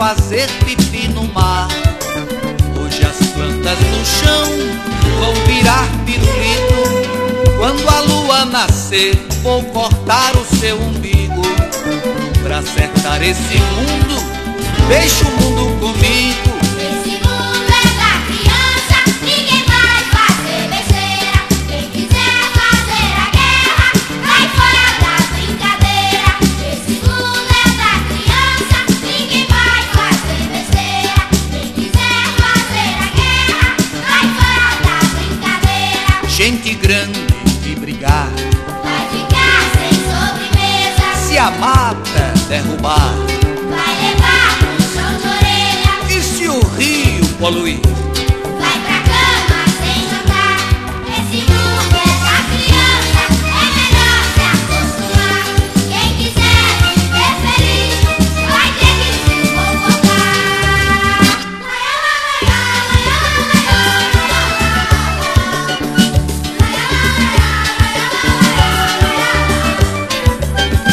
fazer pipi no mar. Hoje as plantas no chão vão virar pirulito. Quando a lua nascer, vou cortar o seu umbigo. Pra acertar esse mundo, deixa o mundo comigo. Esse mundo é da criança, ninguém vai fazer besteira. Quem quiser fazer a guerra, vai fora da brincadeira. Esse mundo é da criança, ninguém vai fazer besteira. Quem quiser fazer a guerra, vai fora da brincadeira. Gente grande de brigar, Vai ficar sem sobremesa. se a mata derrubar, Vai levar puxão de orelha. e se o rio poluir?